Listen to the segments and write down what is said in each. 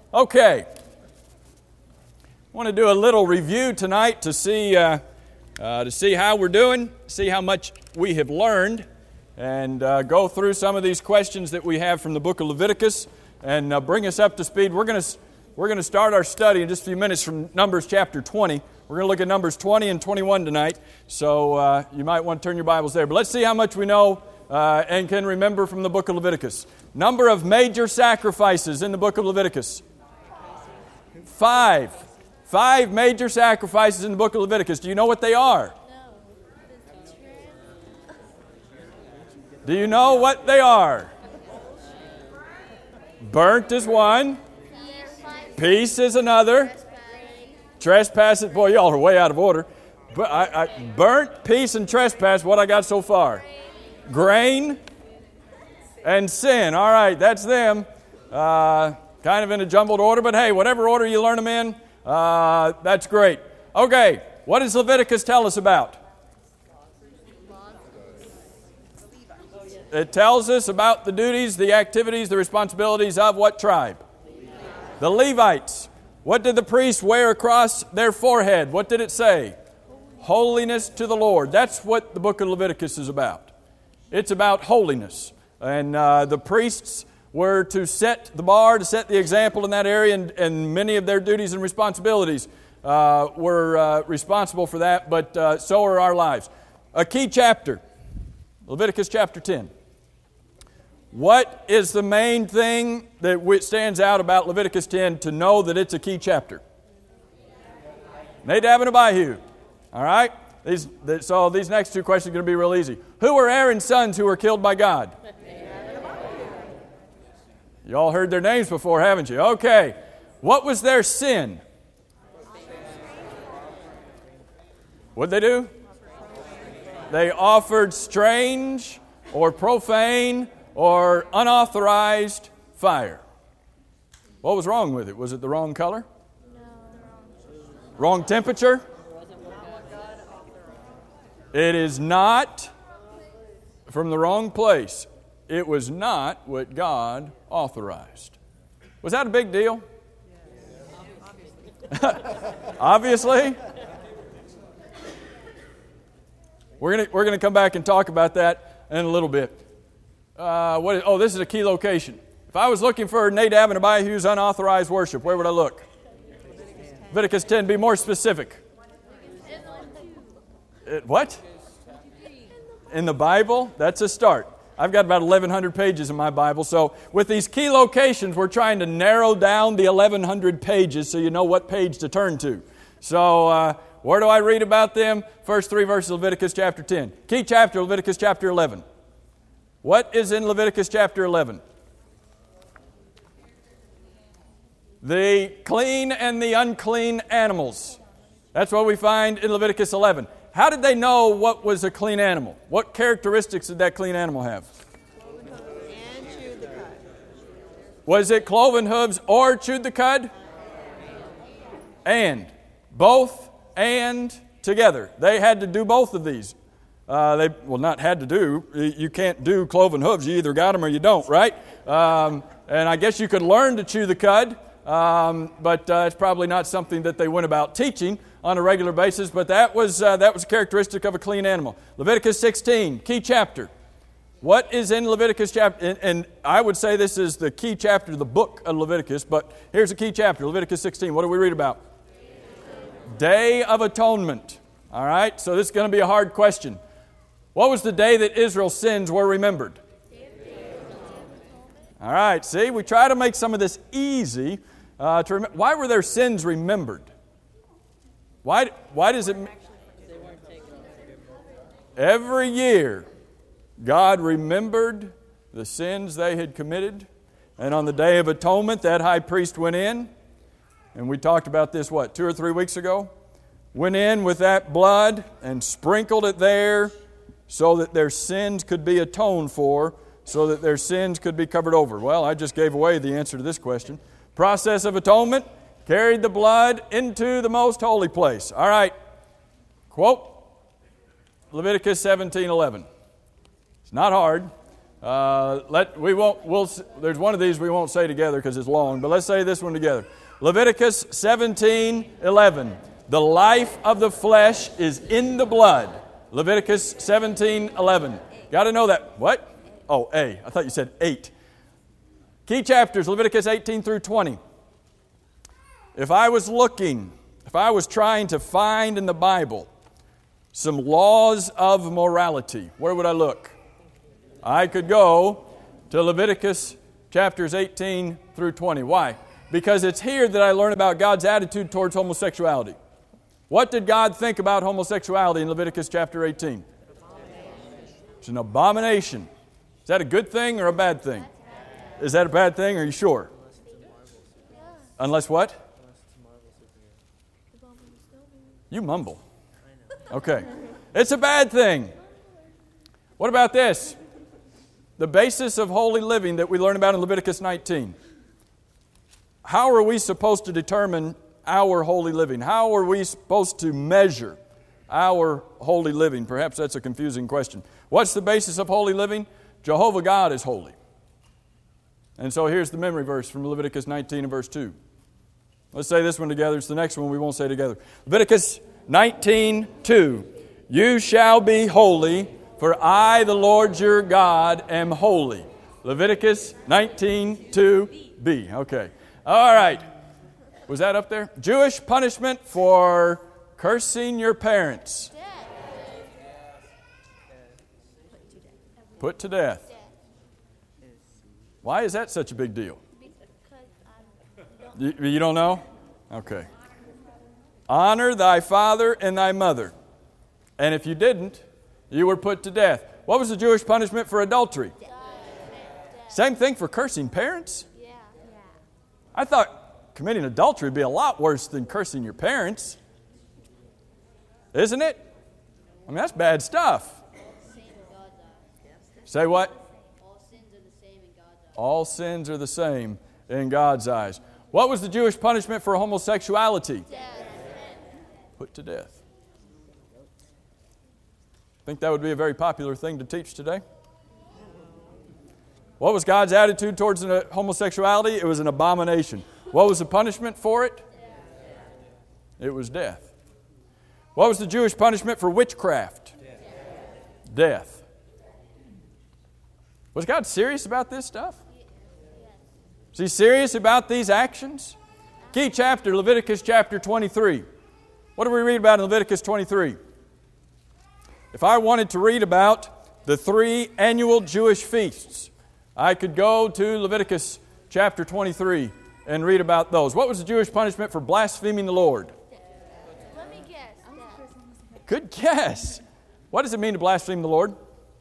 Okay. I want to do a little review tonight to see how we're doing, see how much we have learned, and go through some of these questions that we have from the book of Leviticus and bring us up to speed. We're going to start our study in just a few minutes from Numbers chapter 20. We're going to look at Numbers 20 and 21 tonight, so you might want to turn your Bibles there. But let's see how much we know and can remember from the book of Leviticus. Number of major sacrifices in the book of Leviticus. 5. 5 major sacrifices in the book of Leviticus. Do you know what they are? Do you know what they are? Burnt is one. Peace is another. Trespass is, boy, y'all are way out of order. But burnt, peace, and trespass, what I got so far? Grain and sin. All right, that's them. Kind of in a jumbled order, but hey, whatever order you learn them in, that's great. Okay, what does Leviticus tell us about? It tells us about the duties, the activities, the responsibilities of what tribe? The Levites. What did the priests wear across their forehead? What did it say? Holiness to the Lord. That's what the book of Leviticus is about. It's about holiness. And the priests were to set the bar, to set the example in that area, and many of their duties and responsibilities were responsible for that, but so are our lives. A key chapter, Leviticus chapter 10. What is the main thing that stands out about Leviticus 10 to know that it's a key chapter? Nadab and Abihu. All right? So these next two questions are going to be real easy. Who were Aaron's sons who were killed by God? You all heard their names before, haven't you? Okay. What was their sin? What'd they do? They offered strange or profane or unauthorized fire. What was wrong with it? Was it the wrong color? Wrong temperature? It is not from the wrong place. It was not what God authorized. Was that a big deal? Obviously. We're going to come back and talk about that in a little bit. This is a key location. If I was looking for Nadab and Abihu's unauthorized worship, where would I look? Leviticus 10. Be more specific. What? In the Bible? That's a start. I've got about 1,100 pages in my Bible, so with these key locations, we're trying to narrow down the 1,100 pages so you know what page to turn to. So, where do I read about them? First 3 verses of Leviticus chapter 10. Key chapter, Leviticus chapter 11. What is in Leviticus chapter 11? The clean and the unclean animals. That's what we find in Leviticus 11. How did they know what was a clean animal? What characteristics did that clean animal have? And chewed the cud. Was it cloven hooves or chewed the cud? And. Both and together. They had to do both of these. Not had to do. You can't do cloven hooves. You either got them or you don't, right? And I guess you could learn to chew the cud, but it's probably not something that they went about teaching on a regular basis, but that was a characteristic of a clean animal. Leviticus 16, key chapter. What is in Leviticus chapter? And I would say this is the key chapter of the book of Leviticus, but here's a key chapter, Leviticus 16. What do we read about? Day of Atonement. All right, so this is going to be a hard question. What was the day that Israel's sins were remembered? All right, see, we try to make some of this easy to remember. Why were their sins remembered? Why does it... Every year, God remembered the sins they had committed. And on the Day of Atonement, that high priest went in. And we talked about this, 2 or 3 weeks ago? Went in with that blood and sprinkled it there so that their sins could be atoned for, so that their sins could be covered over. Well, I just gave away the answer to this question. Process of atonement. Carried the blood into the most holy place. All right. Quote Leviticus 17:11. It's not hard. There's one of these we won't say together because it's long, but let's say this one together. Leviticus 17:11. The life of the flesh is in the blood. Leviticus 17:11. Got to know that. What? Oh, A. I thought you said 8. Key chapters, Leviticus 18 through 20. If I was trying to find in the Bible some laws of morality, where would I look? I could go to Leviticus chapters 18 through 20. Why? Because it's here that I learn about God's attitude towards homosexuality. What did God think about homosexuality in Leviticus chapter 18? It's an abomination. Is that a good thing or a bad thing? Is that a bad thing? Are you sure? Unless what? You mumble. Okay. It's a bad thing. What about this? The basis of holy living that we learn about in Leviticus 19. How are we supposed to determine our holy living? How are we supposed to measure our holy living? Perhaps that's a confusing question. What's the basis of holy living? Jehovah God is holy. And so here's the memory verse from Leviticus 19 and verse 2. Let's say this one together. It's the next one we won't say together. Leviticus 19:2. You shall be holy, for I, the Lord your God, am holy. Leviticus 19:2b. Okay. All right. Was that up there? Jewish punishment for cursing your parents. Put to death. Why is that such a big deal? You don't know? Okay. Honor thy father and thy mother. And if you didn't, you were put to death. What was the Jewish punishment for adultery? Same thing for cursing parents? I thought committing adultery would be a lot worse than cursing your parents. Isn't it? I mean, that's bad stuff. Say what? All sins are the same in God's eyes. What was the Jewish punishment for homosexuality? Death. Put to death. Think that would be a very popular thing to teach today? What was God's attitude towards homosexuality? It was an abomination. What was the punishment for it? It was death. What was the Jewish punishment for witchcraft? Death. Was God serious about this stuff? Is He serious about these actions? Key chapter, Leviticus chapter 23. What do we read about in Leviticus 23? If I wanted to read about the 3 annual Jewish feasts, I could go to Leviticus chapter 23 and read about those. What was the Jewish punishment for blaspheming the Lord? Let me guess. Good guess. What does it mean to blaspheme the Lord?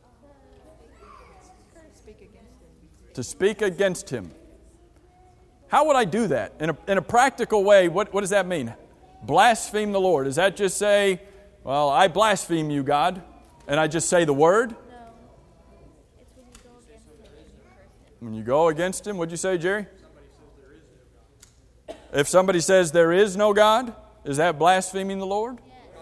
To speak against Him. How would I do that? In a practical way, what does that mean? Blaspheme the Lord. Does that just say, well, I blaspheme you, God, and I just say the word? No. It's when you go against Him. When you go against Him, what'd you say, Jerry? If somebody says there is no God, is that blaspheming the Lord?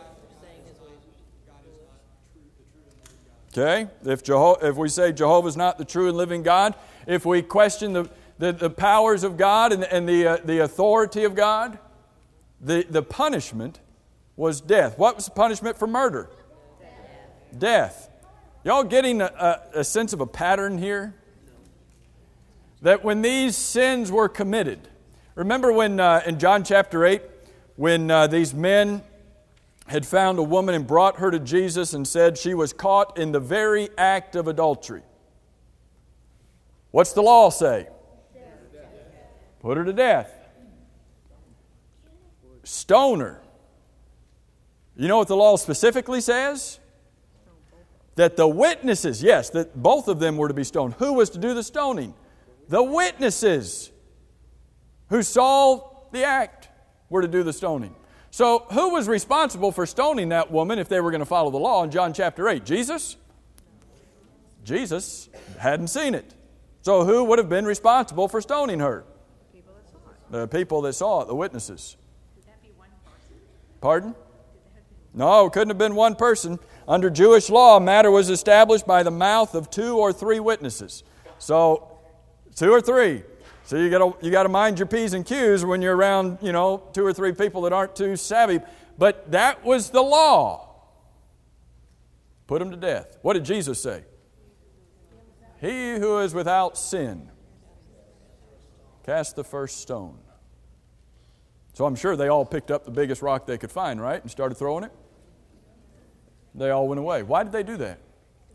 Okay. If we say Jehovah's not the true and living God, if we question the powers of God and the authority of God, the punishment was death. What was the punishment for murder? Death. Y'all getting a sense of a pattern here? That when these sins were committed, remember when in John chapter 8, when these men had found a woman and brought her to Jesus and said she was caught in the very act of adultery. What's the law say? Put her to death. Stone her. You know what the law specifically says? That the witnesses, yes, that both of them were to be stoned. Who was to do the stoning? The witnesses who saw the act were to do the stoning. So who was responsible for stoning that woman if they were going to follow the law in John chapter 8? Jesus? Jesus hadn't seen it. So who would have been responsible for stoning her? The people that saw it, the witnesses. Pardon? No, it couldn't have been one person. Under Jewish law, a matter was established by the mouth of 2 or 3 witnesses. So, 2 or 3. So you got to mind your P's and Q's when you're around, 2 or 3 people that aren't too savvy. But that was the law. Put them to death. What did Jesus say? He who is without sin, cast the first stone. So I'm sure they all picked up the biggest rock they could find, right? And started throwing it. They all went away. Why did they do that?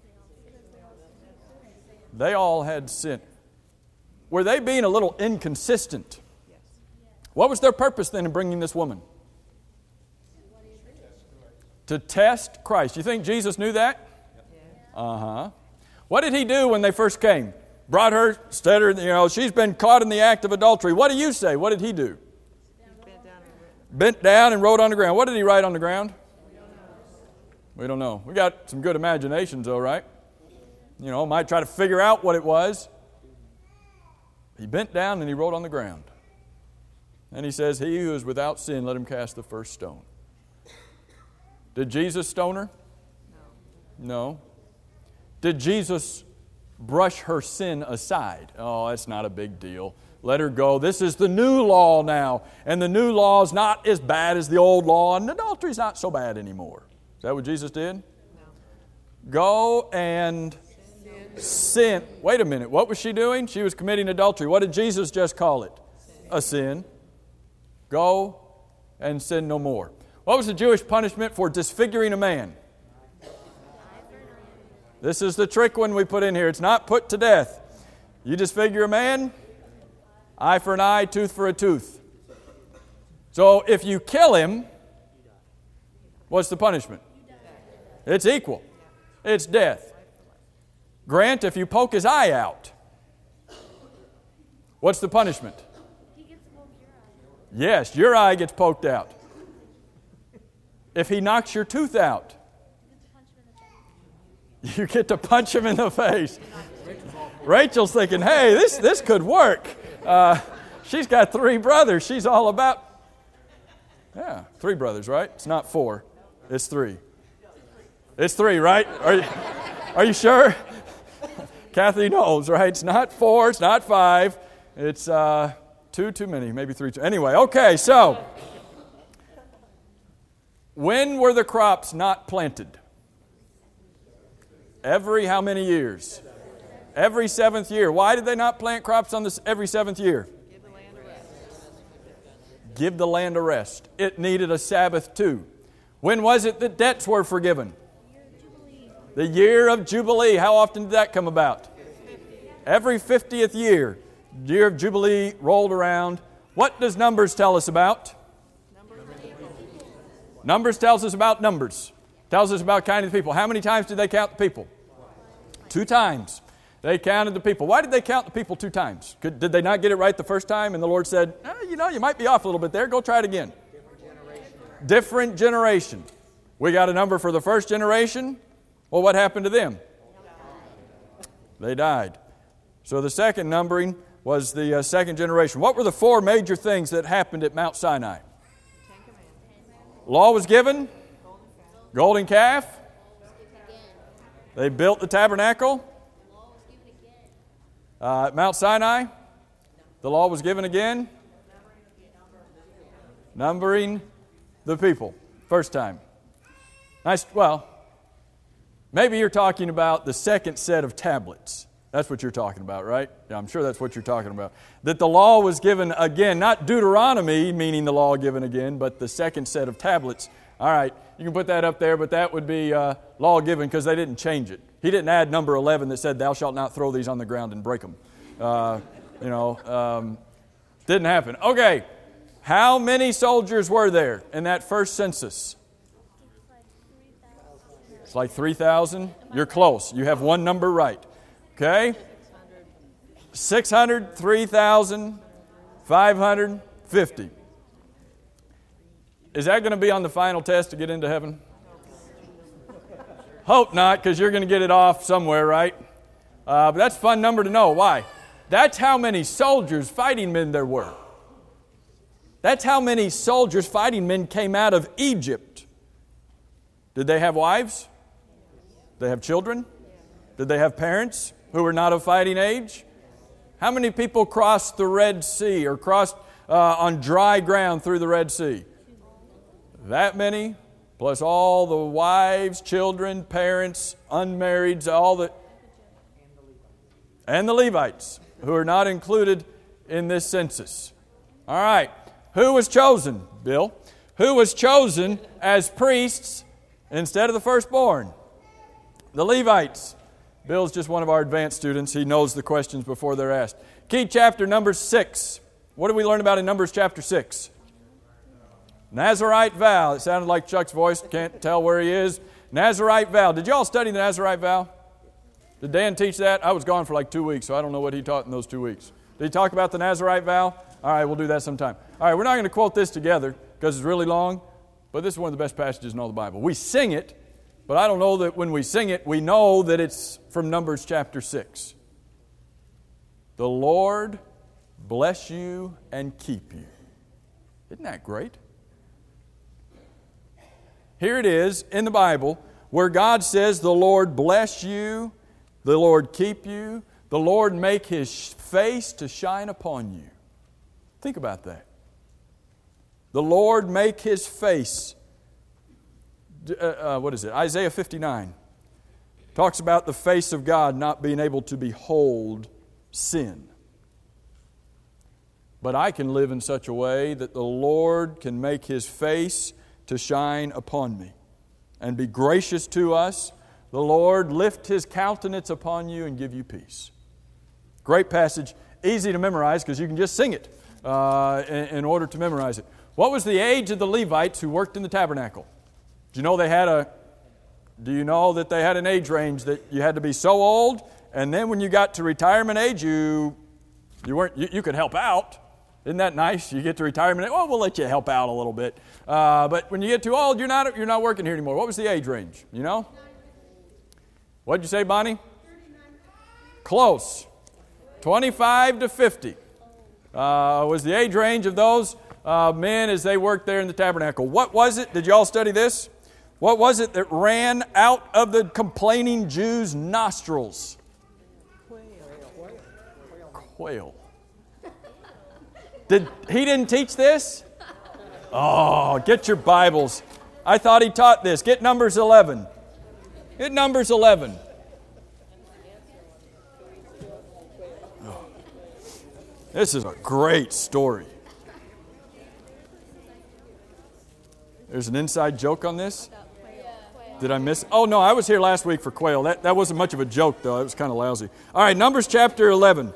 They all had sin. Were they being a little inconsistent? What was their purpose then in bringing this woman? To test Christ. You think Jesus knew that? Uh-huh. What did he do when they first came? Brought her, said her, she's been caught in the act of adultery. What do you say? What did he do? Bent down and wrote on the ground. What did he write on the ground? We don't know. We got some good imaginations though, right? Might try to figure out what it was. He bent down and he wrote on the ground. And he says, he who is without sin, let him cast the first stone. Did Jesus stone her? No. Did Jesus brush her sin aside? Oh, that's not a big deal. Let her go. This is the new law now. And the new law is not as bad as the old law. And adultery is not so bad anymore. Is that what Jesus did? No. Go and sin. Wait a minute. What was she doing? She was committing adultery. What did Jesus just call it? A sin. Go and sin no more. What was the Jewish punishment for disfiguring a man? This is the trick one we put in here. It's not put to death. You disfigure a man, eye for an eye, tooth for a tooth. So if you kill him, what's the punishment? It's equal. It's death. Grant, if you poke his eye out, what's the punishment? He gets to poke your eye. Yes, your eye gets poked out. If he knocks your tooth out, you get to punch him in the face. Rachel's thinking, hey, this could work. She's got 3 brothers. She's all about... Yeah, 3 brothers, right? It's not 4. It's 3. It's 3, right? Are you sure? Kathy knows, right? It's not 4. It's not 5. It's 2 too many. Maybe 3 too... Anyway, okay, so... When were the crops not planted? Every how many years? Every 7th year. Why did they not plant crops on this every 7th year? Give the land a rest. Give the land a rest. It needed a Sabbath too. When was it that debts were forgiven? The year of Jubilee. How often did that come about? Every 50th year. The year of Jubilee rolled around. What does Numbers tell us about? Numbers tells us about numbers. Tells us about counting the people. How many times did they count the people? 2 times. They counted the people. Why did they count the people 2 times? Did they not get it right the first time? And the Lord said, you might be off a little bit there. Go try it again. Different generation. We got a number for the first generation. Well, what happened to them? They died. So the second numbering was the second generation. What were the 4 major things that happened at Mount Sinai? Law was given. Golden calf. They built the tabernacle. At Mount Sinai, the law was given again. Numbering the people. First time. Nice. Well, maybe you're talking about the second set of tablets. That's what you're talking about, right? Yeah, I'm sure that's what you're talking about. That the law was given again, not Deuteronomy, meaning the law given again, but the second set of tablets. All right, you can put that up there, but that would be law given because they didn't change it. He didn't add number 11 that said, thou shalt not throw these on the ground and break them. Didn't happen. Okay, how many soldiers were there in that first census? It's like 3,000. You're close. You have one number right. Okay? 603,550. Is that going to be on the final test to get into heaven? Hope not, because you're going to get it off somewhere, right? But that's a fun number to know. Why? That's how many soldiers, fighting men there were. That's how many soldiers, fighting men came out of Egypt. Did they have wives? They have children? Did they have parents who were not of fighting age? How many people crossed the Red Sea or crossed on dry ground through the Red Sea? That many, plus all the wives, children, parents, unmarrieds, and the Levites, who are not included in this census. All right. Who was chosen, Bill? Who was chosen as priests instead of the firstborn? The Levites. Bill's just one of our advanced students. He knows the questions before they're asked. Key chapter, Numbers 6. What did we learn about in Numbers chapter 6? Nazirite vow. It sounded like Chuck's voice. Can't tell where he is. Nazirite vow. Did you all study the Nazirite vow? Did Dan teach that? I was gone for like 2 weeks, so I don't know what he taught in those 2 weeks. Did he talk about the Nazirite vow? All right, we'll do that sometime. All right, we're not going to quote this together because it's really long, but this is one of the best passages in all the Bible. We sing it, but I don't know that when we sing it, we know that it's from Numbers chapter 6. The Lord bless you and keep you. Isn't that great? Here it is in the Bible where God says, the Lord bless you, the Lord keep you, the Lord make His face to shine upon you. Think about that. The Lord make His face. Isaiah 59 talks about the face of God not being able to behold sin. But I can live in such a way that the Lord can make His face to shine upon me and be gracious to us. The Lord lift His countenance upon you and give you peace. Great passage, easy to memorize because you can just sing it in order to memorize it. What was the age of the Levites who worked in the tabernacle? Do you know that they had an age range that you had to be so old, and then when you got to retirement age, you could help out. Isn't that nice? You get to retirement age, we'll let you help out a little bit. But when you get too old, you're not working here anymore. What was the age range? You know? What'd you say, Bonnie? Close. 25 to 50 was the age range of those men as they worked there in the tabernacle. What was it? Did you all study this? What was it that ran out of the complaining Jews' nostrils? Quail. He didn't teach this? Oh, get your Bibles. I thought he taught this. Get Numbers 11. Get Numbers 11. Oh. This is a great story. There's an inside joke on this? Did I miss? Oh, no, I was here last week for quail. That wasn't much of a joke, though. It was kind of lousy. All right, Numbers chapter 11.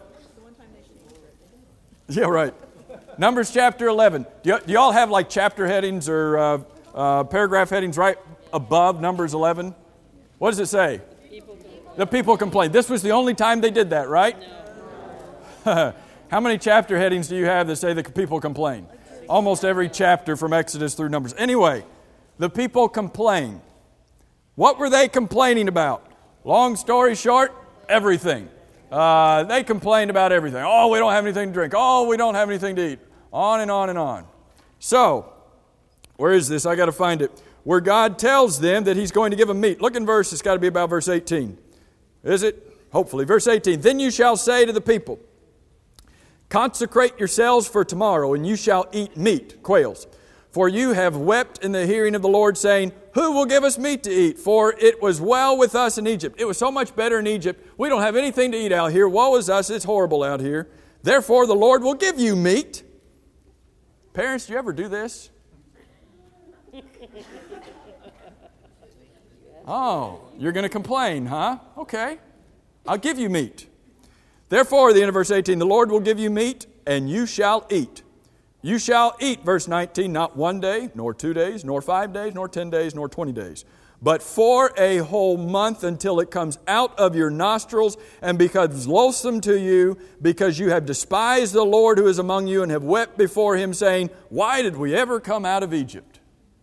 Yeah, right. Numbers chapter 11. Do you all have like chapter headings or paragraph headings right above Numbers 11? What does it say? The people complained. This was the only time they did that, right? No. How many chapter headings do you have that say the people complain? Almost every chapter from Exodus through Numbers. Anyway, the people complained. What were they complaining about? Long story short, everything. They complained about everything. Oh, we don't have anything to drink. Oh, we don't have anything to eat. On and on and on. So, where is this? I got to find it. Where God tells them that He's going to give them meat. Look in verse, it's got to be about verse 18. Is it? Hopefully. Verse 18. Then you shall say to the people, consecrate yourselves for tomorrow, and you shall eat meat, quails. For you have wept in the hearing of the Lord, saying, who will give us meat to eat? For it was well with us in Egypt. It was so much better in Egypt. We don't have anything to eat out here. Woe is us. It's horrible out here. Therefore, the Lord will give you meat. Parents, do you ever do this? Oh, you're going to complain, huh? Okay. I'll give you meat. Therefore, the end of verse 18, the Lord will give you meat, and you shall eat. You shall eat, verse 19, not 1 day, nor 2 days, nor 5 days, nor 10 days, nor 20 days, but for a whole month until it comes out of your nostrils and becomes loathsome to you, because you have despised the Lord who is among you and have wept before Him, saying, why did we ever come out of Egypt?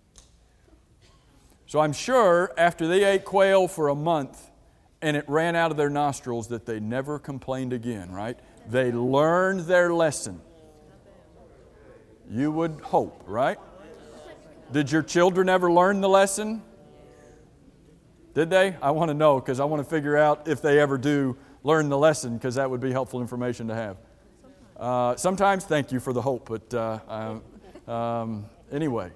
So I'm sure after they ate quail for a month and it ran out of their nostrils that they never complained again, right? They learned their lesson. You would hope, right? Did your children ever learn the lesson? Did they? I want to know because I want to figure out if they ever do learn the lesson because that would be helpful information to have. Sometimes, thank you for the hope, but anyway.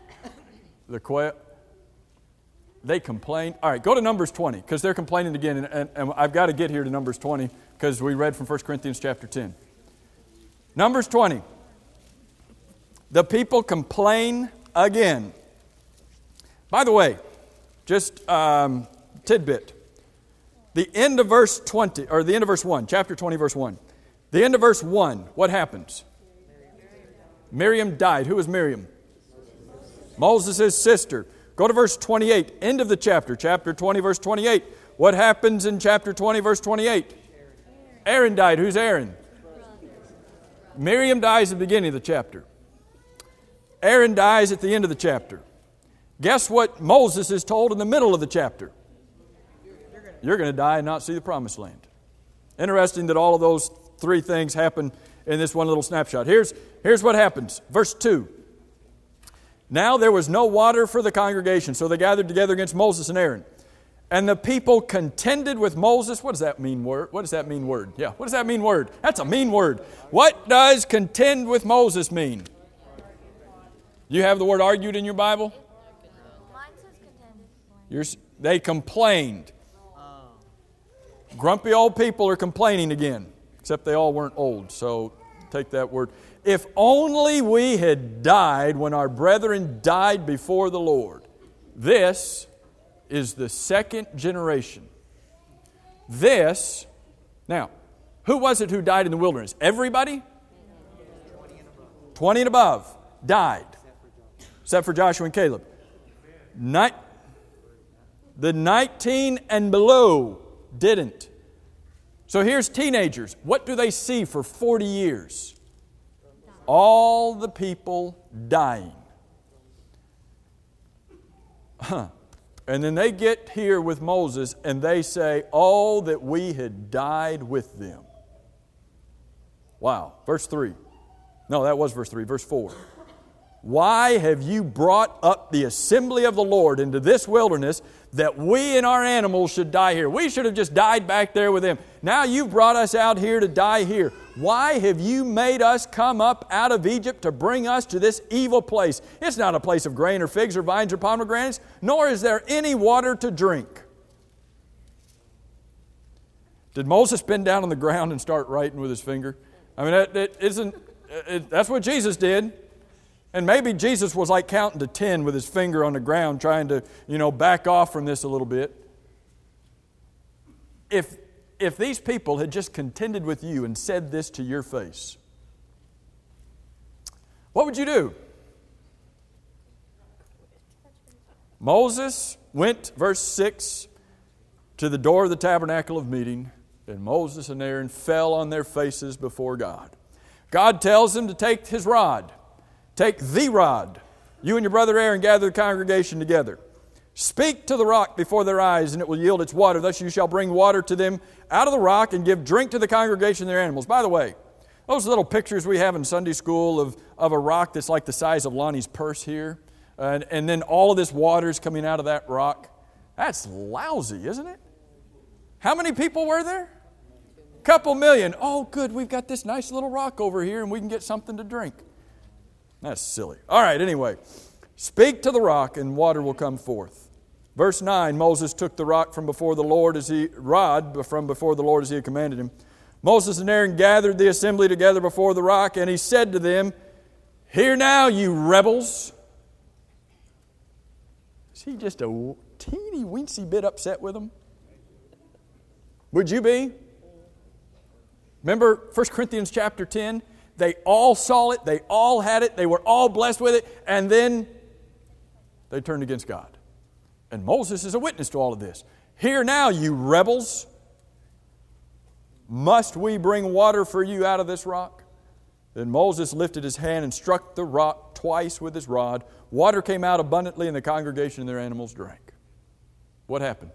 They complained. All right, go to Numbers 20 because they're complaining again, and I've got to get here to Numbers 20 because we read from 1 Corinthians chapter 10. Numbers 20. The people complain again. By the way, just tidbit. The end of verse 20, or the end of verse 1, chapter 20, verse 1. The end of verse 1, what happens? Miriam died. Who was Miriam? Moses' sister. Go to verse 28, end of the chapter, chapter 20, verse 28. What happens in chapter 20, verse 28? Aaron died. Who's Aaron? Miriam dies at the beginning of the chapter. Aaron dies at the end of the chapter. Guess what Moses is told in the middle of the chapter? You're going to die and not see the promised land. Interesting that all of those three things happen in this one little snapshot. Here's what happens. Verse 2. Now there was no water for the congregation, so they gathered together against Moses and Aaron. And the people contended with Moses. What does that mean word? What does that mean word? Yeah, what does that mean word? That's a mean word. What does contend with Moses mean? You have the word argued in your Bible? Mine says contended. They complained. Grumpy old people are complaining again, except they all weren't old, so take that word. If only we had died when our brethren died before the Lord. This is the second generation. Now, who was it who died in the wilderness? Everybody? 20 and above died, except for Joshua and Caleb. The 19 and below didn't. So here's teenagers. What do they see for 40 years? All the people dying. And then they get here with Moses and they say, oh, that we had died with them. Wow. Verse 3. No, that was verse 3. Verse 4. Why have you brought up the assembly of the Lord into this wilderness that we and our animals should die here? We should have just died back there with them. Now you've brought us out here to die here. Why have you made us come up out of Egypt to bring us to this evil place? It's not a place of grain or figs or vines or pomegranates, nor is there any water to drink. Did Moses bend down on the ground and start writing with his finger? I mean, that's what Jesus did. And maybe Jesus was like counting to 10 with his finger on the ground trying to, back off from this a little bit. If these people had just contended with you and said this to your face, what would you do? Moses went, verse 6, to the door of the tabernacle of meeting, and Moses and Aaron fell on their faces before God. God tells them to take his rod. Take the rod. You and your brother Aaron gather the congregation together. Speak to the rock before their eyes, and it will yield its water. Thus you shall bring water to them out of the rock and give drink to the congregation and their animals. By the way, those little pictures we have in Sunday school of a rock that's like the size of Lonnie's purse here, and then all of this water is coming out of that rock, that's lousy, isn't it? How many people were there? A couple million. Oh, good, we've got this nice little rock over here, and we can get something to drink. That's silly. All right, anyway. Speak to the rock and water will come forth. Verse 9, Moses took the rock from before the Lord as he had commanded him. Moses and Aaron gathered the assembly together before the rock, and he said to them, "Hear now, you rebels." Is he just a teeny weensy bit upset with them? Would you be? Remember 1 Corinthians chapter 10? They all saw it, they all had it, they were all blessed with it, and then they turned against God. And Moses is a witness to all of this. Hear now, you rebels. Must we bring water for you out of this rock? Then Moses lifted his hand and struck the rock twice with his rod. Water came out abundantly, and the congregation and their animals drank. What happened?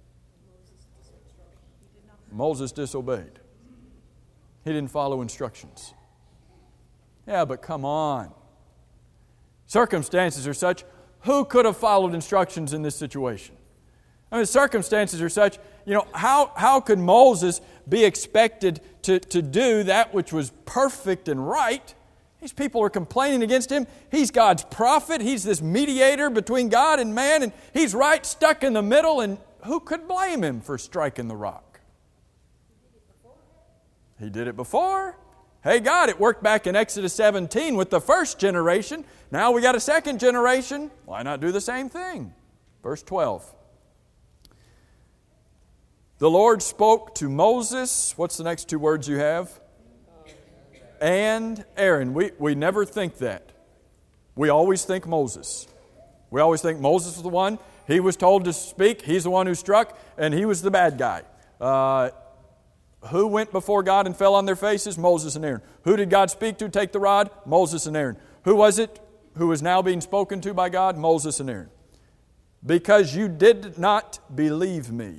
Moses disobeyed. He didn't follow instructions. Yeah, but come on. Circumstances are such. Who could have followed instructions in this situation? I mean, the circumstances are such, how could Moses be expected to do that which was perfect and right? These people are complaining against him. He's God's prophet. He's this mediator between God and man, and he's right stuck in the middle, and who could blame him for striking the rock? He did it before. Hey, God, it worked back in Exodus 17 with the first generation. Now we got a second generation. Why not do the same thing? Verse 12. The Lord spoke to Moses. What's the next two words you have? And Aaron. We never think that. We always think Moses. We always think Moses was the one. He was told to speak. He's the one who struck, and he was the bad guy. Who went before God and fell on their faces? Moses and Aaron. Who did God speak to, take the rod? Moses and Aaron. Who was it who was now being spoken to by God? Moses and Aaron. Because you did not believe me.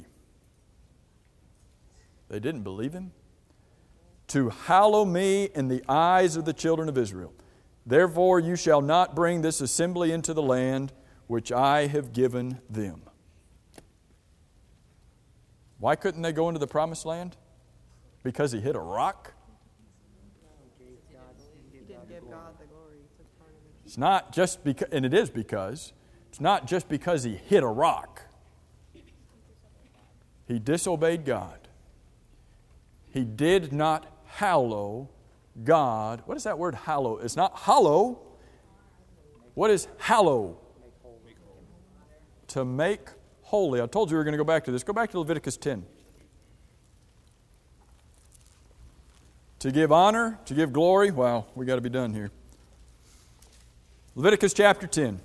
They didn't believe him. To hallow me in the eyes of the children of Israel. Therefore you shall not bring this assembly into the land which I have given them. Why couldn't they go into the promised land? Because he hit a rock? He didn't give God the glory. It's not just because, and it is because, it's not just because he hit a rock. He disobeyed God. He did not hallow God. What is that word hallow? It's not hollow. What is hallow? To make holy. I told you we were going to go back to this. Go back to Leviticus 10. To give honor, to give glory. Wow, we got to be done here. Leviticus chapter 10.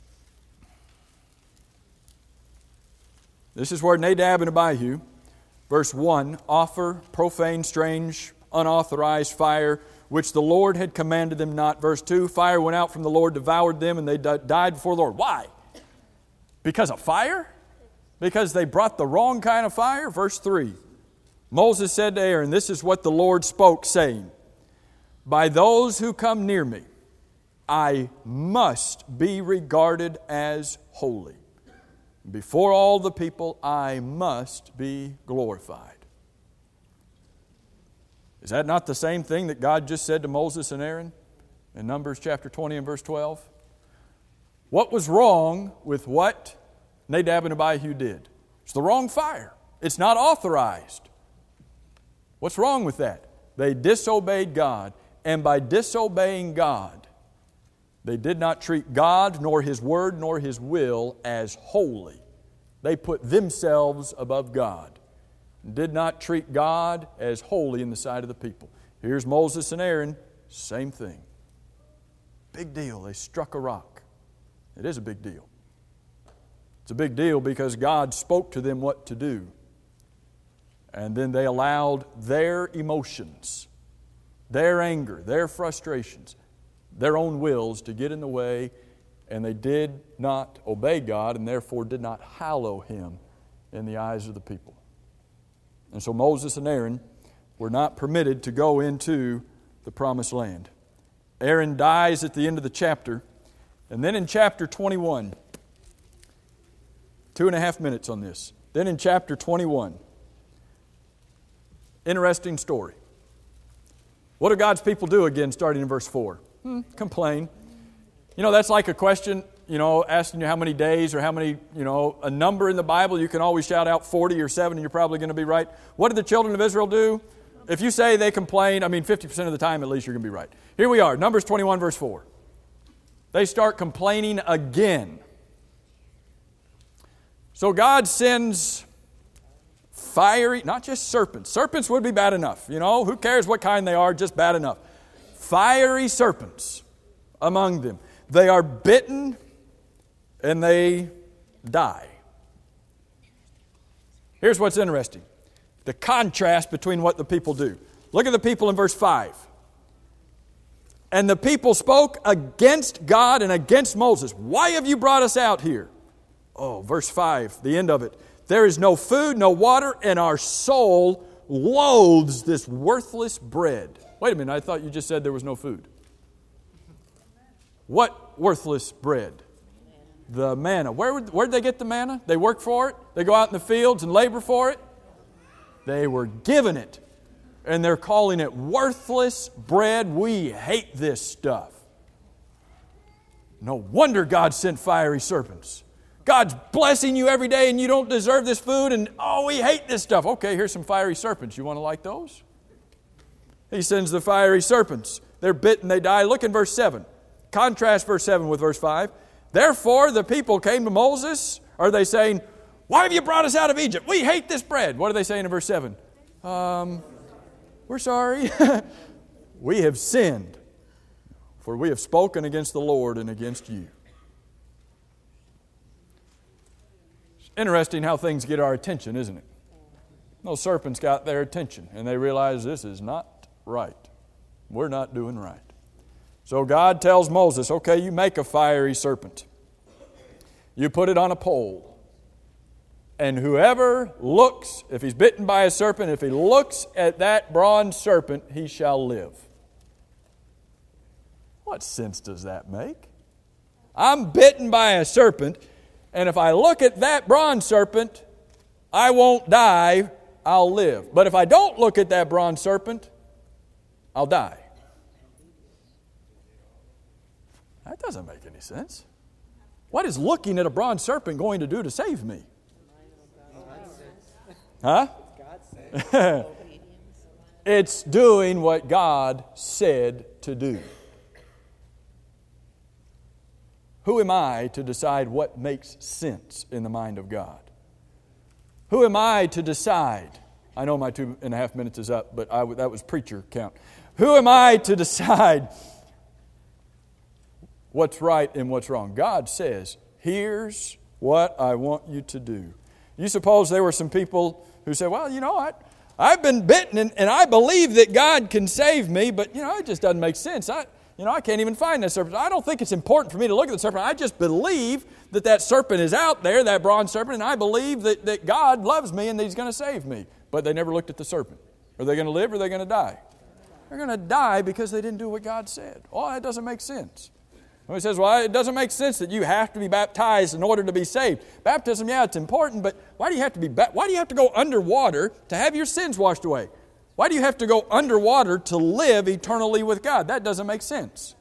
This is where Nadab and Abihu, verse 1, offer profane, strange, unauthorized fire, which the Lord had commanded them not. Verse 2, fire went out from the Lord, devoured them, and they died before the Lord. Why? Because of fire? Because they brought the wrong kind of fire? Verse 3, Moses said to Aaron, this is what the Lord spoke, saying, by those who come near me, I must be regarded as holy. Before all the people, I must be glorified. Is that not the same thing that God just said to Moses and Aaron in Numbers chapter 20 and verse 12? What was wrong with what Nadab and Abihu did? It's the wrong fire. It's not authorized. What's wrong with that? They disobeyed God, and by disobeying God, they did not treat God, nor His Word, nor His will as holy. They put themselves above God. Did not treat God as holy in the sight of the people. Here's Moses and Aaron, same thing. Big deal. They struck a rock. It is a big deal. It's a big deal because God spoke to them what to do. And then they allowed their emotions, their anger, their frustrations, their own wills to get in the way, and they did not obey God and therefore did not hallow Him in the eyes of the people. And so Moses and Aaron were not permitted to go into the promised land. Aaron dies at the end of the chapter, and then in chapter 21, 2.5 minutes on this. Then in chapter 21, interesting story. What do God's people do again starting in verse 4? Complain. That's like a question, asking you how many days or how many, a number in the Bible. You can always shout out 40 or 7 and you're probably going to be right. What did the children of Israel do? If you say they complain, 50% of the time at least you're going to be right. Here we are, Numbers 21 verse 4. They start complaining again. So God sends fiery, not just serpents. Serpents would be bad enough. Who cares what kind they are, just bad enough. Fiery serpents among them. They are bitten and they die. Here's what's interesting. The contrast between what the people do. Look at the people in verse 5. And the people spoke against God and against Moses. Why have you brought us out here? Oh, verse 5, the end of it. There is no food, no water, and our soul loathes this worthless bread. Wait a minute, I thought you just said there was no food. What worthless bread? the manna. Where'd they get the manna? They worked for it? They go out in the fields and labor for it? They were given it. And they're calling it worthless bread. We hate this stuff. No wonder God sent fiery serpents. God's blessing you every day and you don't deserve this food and, oh, we hate this stuff. Okay, here's some fiery serpents. You want to like those? He sends the fiery serpents. They're bitten, they die. Look in verse 7. Contrast verse 7 with verse 5. Therefore the people came to Moses. Are they saying, why have you brought us out of Egypt? We hate this bread. What are they saying in verse 7? We're sorry. We have sinned, for we have spoken against the Lord and against you. It's interesting how things get our attention, isn't it? Those serpents got their attention, and they realize this is not right. We're not doing right. So God tells Moses, okay, you make a fiery serpent. You put it on a pole. And whoever looks, if he's bitten by a serpent, if he looks at that bronze serpent, he shall live. What sense does that make? I'm bitten by a serpent, and if I look at that bronze serpent, I won't die, I'll live. But if I don't look at that bronze serpent, I'll die. That doesn't make any sense. What is looking at a bronze serpent going to do to save me? Huh? It's doing what God said to do. Who am I to decide what makes sense in the mind of God? Who am I to decide? I know my 2.5 minutes is up, but that was preacher count. Who am I to decide what's right and what's wrong? God says, here's what I want you to do. You suppose there were some people who said, well, you know what? I've been bitten and I believe that God can save me, but, it just doesn't make sense. I can't even find that serpent. I don't think it's important for me to look at the serpent. I just believe that serpent is out there, that bronze serpent, and I believe that God loves me and that He's going to save me. But they never looked at the serpent. Are they going to live or are they going to die? They're going to die because they didn't do what God said. Oh, that doesn't make sense. He says, well, it doesn't make sense that you have to be baptized in order to be saved. Baptism, yeah, it's important, but why do you have to go underwater to have your sins washed away? Why do you have to go underwater to live eternally with God? That doesn't make sense.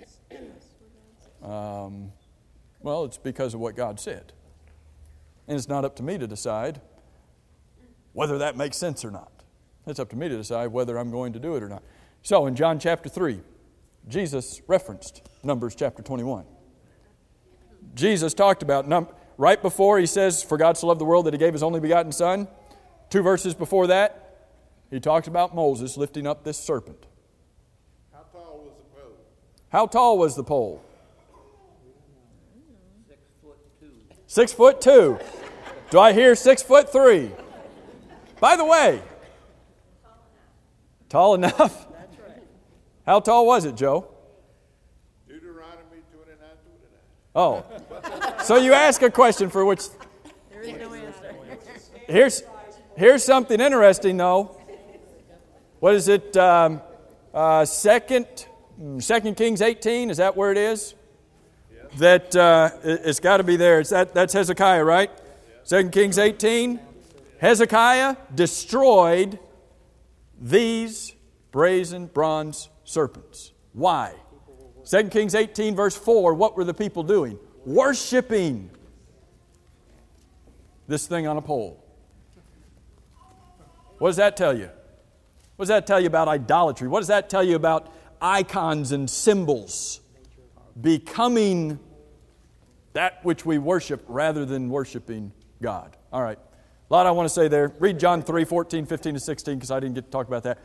Well, it's because of what God said. And it's not up to me to decide whether that makes sense or not. It's up to me to decide whether I'm going to do it or not. So in John chapter 3, Jesus referenced Numbers chapter 21. Jesus talked about, right before he says, for God so loved the world that He gave His only begotten Son, 2 verses before that, He talks about Moses lifting up this serpent. How tall was the pole? How tall was the pole? 6'2". 6'2". Do I hear 6'3"? By the way, tall enough? How tall was it, Joe? Deuteronomy 29:29. Oh. So you ask a question for which... There is no answer. Here's something interesting, though. What is it? 2 Kings 18, is that where it is? Yeah. That it's got to be there. That's Hezekiah, right? Yeah. 2 Kings 18. Hezekiah destroyed these brazen bronze serpents. Why? 2 Kings 18 verse 4, what were the people doing? Worshipping this thing on a pole. What does that tell you? What does that tell you about idolatry? What does that tell you about icons and symbols becoming that which we worship rather than worshiping God? All right. A lot I want to say there. Read John 3, 14, 15 to 16 because I didn't get to talk about that.